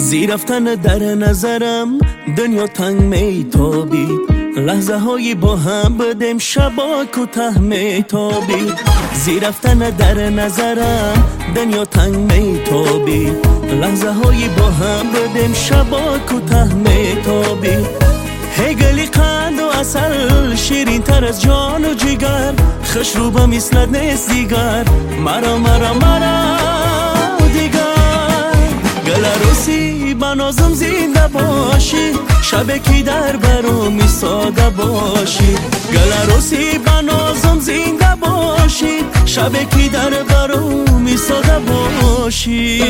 زیر رفتن در نظرم دنیا تنگ میتابید، لحظه های با هم بدیم شبا کوتاه میتابید. زیر رفتن در نظرم دنیا تنگ میتابید، لحظه های با هم بدیم شبا کوتاه میتابید. هی گلی قند و اصل شیرین تر از جان و جگر، خوش رو با مثلت نیست دیگر، مرا مرا مرا دیگر. گل عروسی بنازم زنده باشی، شب کی در برومی ساده باشی. گل عروسی بنازم زنده باشی، شب کی در برومی ساده باشی.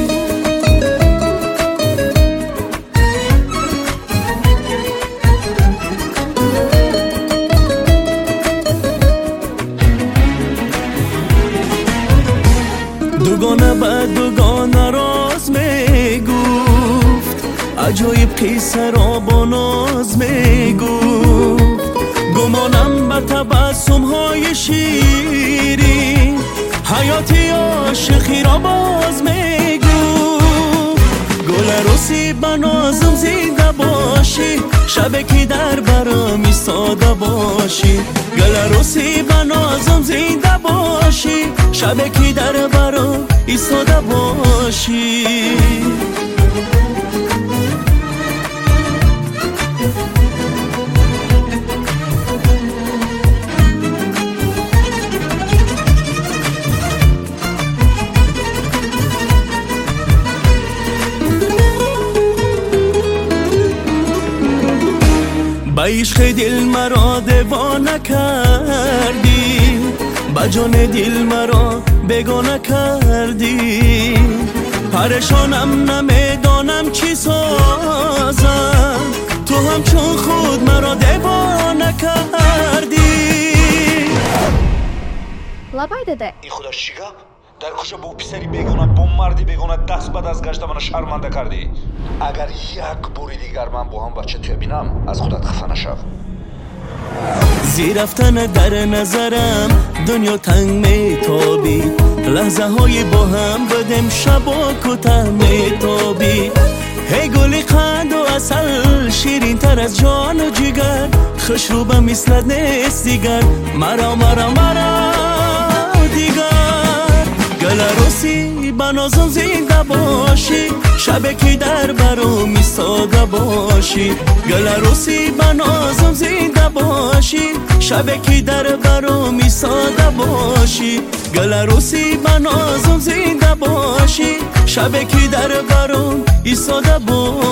دوگانه به دوگانه راز میگفت، عجایب قصه را با ناز میگفت. گمانم به تبسم های شیرین، حیاتی عاشقی را باز میگفت. گل عروسی بنازم زنده باشی، شب کی در برامی ساده باشی. گل عروسی بنازم زنده باشی، شب کی در برامی ساده باشی. با عشق دل مرا دیوانه کردی، با جان دل مرا بیگانه کردی. پریشانم نمیدانم چی سازم، تو همچون خود مرا دیوانه کردی. لابای داده ای خدا شیگاب در کوچه با پسری بیگانه با مردی بیگانه دست به دست گشته منو شرمنده کردی. اگر یک باری دیگر من با هم بچه تو بینم از خودت خفه نشو. زیر رفتن در نظرم دنیا تنگ میتابید، لحظه های با هم بدیم شبا کوتاه میتابید. هی گلی قند و اصل شیرین تر از جان و جگر، خوش رو به مثلت نیست دیگر، مرا مرا مرا دیگر. گل عروسی بنازم زنده باشی، شب کی در برامی ساده باشی. گل عروسی بنازم زنده باشی، شب کی در برامی ساده باشی. گل عروسی بنازم زنده باشی، شب کی در برامی ساده باشی.